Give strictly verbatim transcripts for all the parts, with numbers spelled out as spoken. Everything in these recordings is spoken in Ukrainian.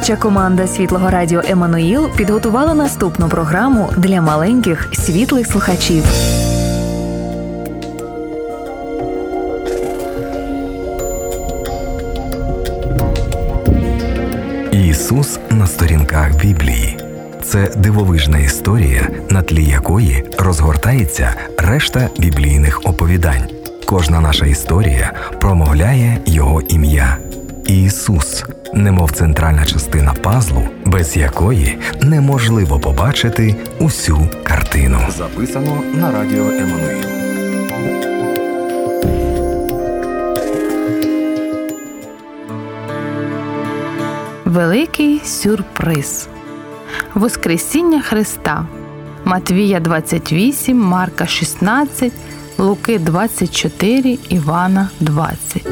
Творча команда Світлого Радіо «Еммануїл» підготувала наступну програму для маленьких світлих слухачів. Ісус на сторінках Біблії. Це дивовижна історія, на тлі якої розгортається решта біблійних оповідань. Кожна наша історія промовляє Його ім'я. Ісус, немов центральна частина пазлу, без якої неможливо побачити усю картину. Записано на радіо «Еммануїл». Великий сюрприз. Воскресіння Христа. Матвія двадцять вісім, Марка шістнадцять, Луки двадцять чотири, Івана двадцять.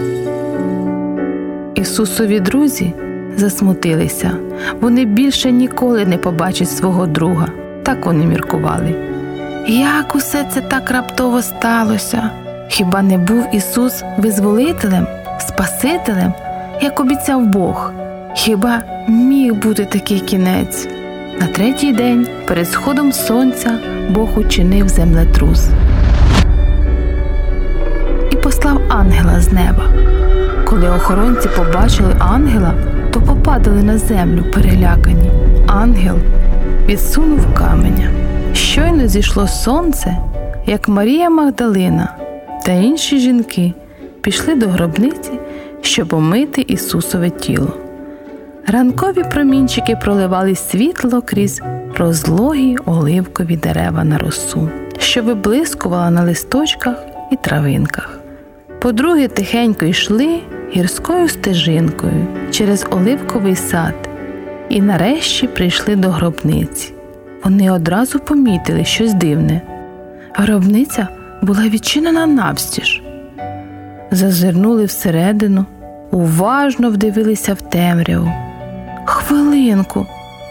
Ісусові друзі засмутилися. Вони більше ніколи не побачать свого друга. Так вони міркували. Як усе це так раптово сталося? Хіба не був Ісус визволителем, спасителем, як обіцяв Бог? Хіба міг бути такий кінець? На третій день, перед сходом сонця, Бог учинив землетрус і послав ангела з неба. Коли охоронці побачили ангела, то попадали на землю перелякані. Ангел відсунув каменя. Щойно зійшло сонце, як Марія Магдалина та інші жінки пішли до гробниці, щоб омити Ісусове тіло. Ранкові промінчики проливали світло крізь розлогі оливкові дерева на росу, що виблискувала на листочках і травинках. Подруги тихенько йшли гірською стежинкою через оливковий сад і нарешті прийшли до гробниці. Вони одразу помітили щось дивне. Гробниця була відчинена навстіж. Зазирнули всередину, уважно вдивилися в темряву. Хвилинку!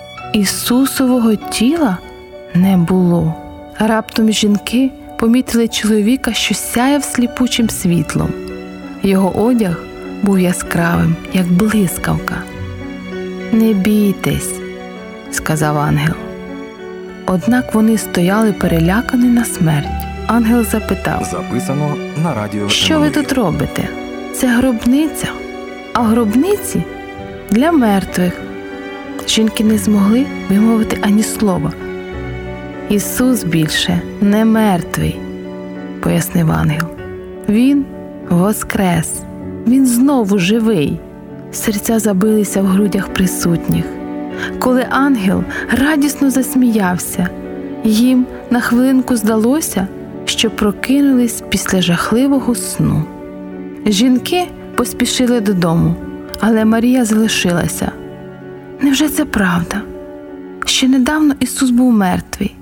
Ісусового тіла не було. Раптом жінки помітили чоловіка, що сяяв сліпучим світлом. Його одяг був яскравим, як блискавка. «Не бійтесь», – сказав ангел. Однак вони стояли перелякані на смерть. Ангел запитав: Записано на радіо «Що ви тут робите? Це гробниця, а гробниці для мертвих». Жінки не змогли вимовити ані слова. «Ісус більше не мертвий», – пояснив ангел. «Він воскрес, Він знову живий». Серця забилися в грудях присутніх. Коли ангел радісно засміявся, їм на хвилинку здалося, що прокинулись після жахливого сну. Жінки поспішили додому, але Марія залишилася. Невже це правда? Ще недавно Ісус був мертвий.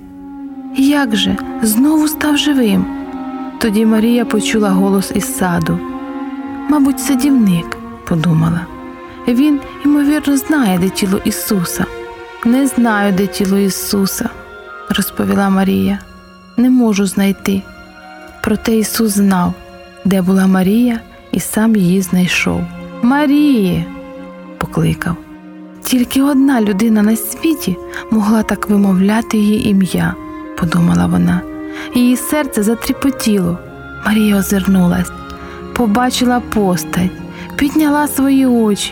Як же знову став живим? Тоді Марія почула голос із саду. «Мабуть, садівник», – подумала. «Він, ймовірно, знає, де тіло Ісуса». «Не знаю, де тіло Ісуса», – розповіла Марія. «Не можу знайти». Проте Ісус знав, де була Марія, і сам її знайшов. «Маріє!» – покликав. «Тільки одна людина на світі могла так вимовляти її ім'я», – подумала вона. Її серце затріпотіло. Марія озирнулась, побачила постать, підняла свої очі.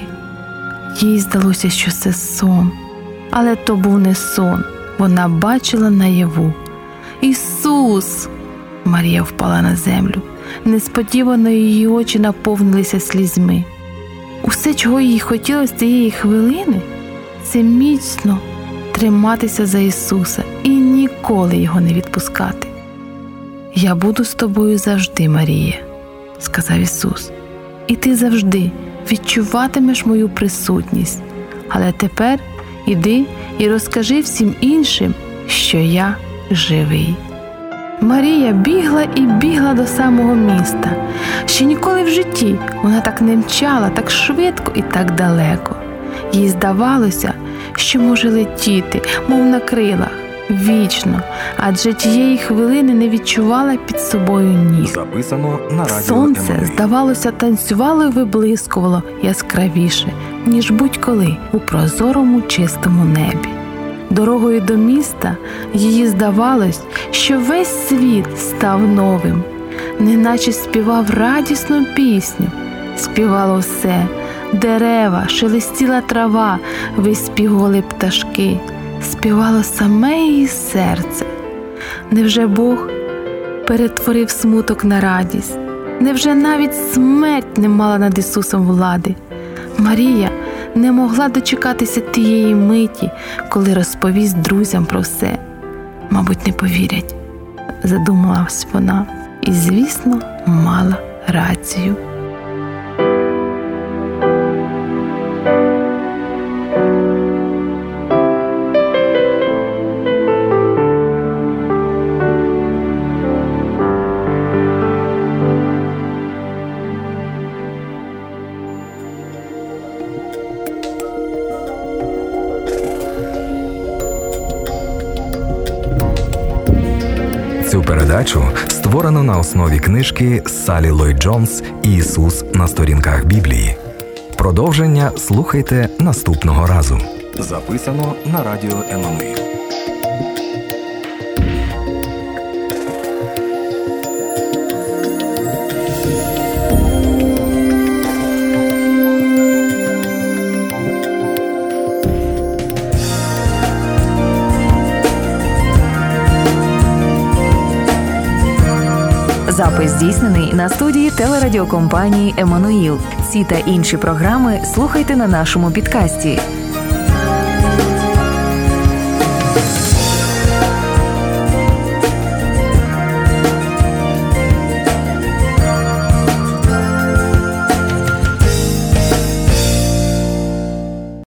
Їй здалося, що це сон. Але то був не сон, вона бачила наяву. «Ісус!» Марія впала на землю. Несподівано її очі наповнилися слізьми. Усе, чого їй хотілося цієї хвилини, це міцно триматися за Ісуса і ніколи Його не відпускати. «Я буду з тобою завжди, Марія», – сказав Ісус. «І ти завжди відчуватимеш мою присутність. Але тепер іди і розкажи всім іншим, що я живий». Марія бігла і бігла до самого міста. Ще ніколи в житті вона так не мчала, так швидко і так далеко. Їй здавалося, що може летіти, мов на крилах. вічно, адже тієї хвилини не відчувала під собою ніг. Записано на радіо Сонце, Еммануїл. здавалося, танцювало і виблискувало яскравіше, ніж будь-коли у прозорому чистому небі. Дорогою до міста їй здавалось, що весь світ став новим, неначе співав радісну пісню. Співало все – дерева, шелестіла трава, виспівували пташки, співало саме її серце. Невже Бог перетворив смуток на радість? Невже навіть смерть не мала над Ісусом влади? Марія не могла дочекатися тієї миті, коли розповість друзям про все. Мабуть, не повірять, задумалась вона. І, звісно, мала рацію. Цю передачу створено на основі книжки Саллі Ллойд Джонс «Ісус на сторінках Біблії». Продовження слухайте наступного разу. Записано на радіо Еммануїл. Запис здійснений на студії телерадіокомпанії «Еммануїл». Ці та інші програми слухайте на нашому підкасті.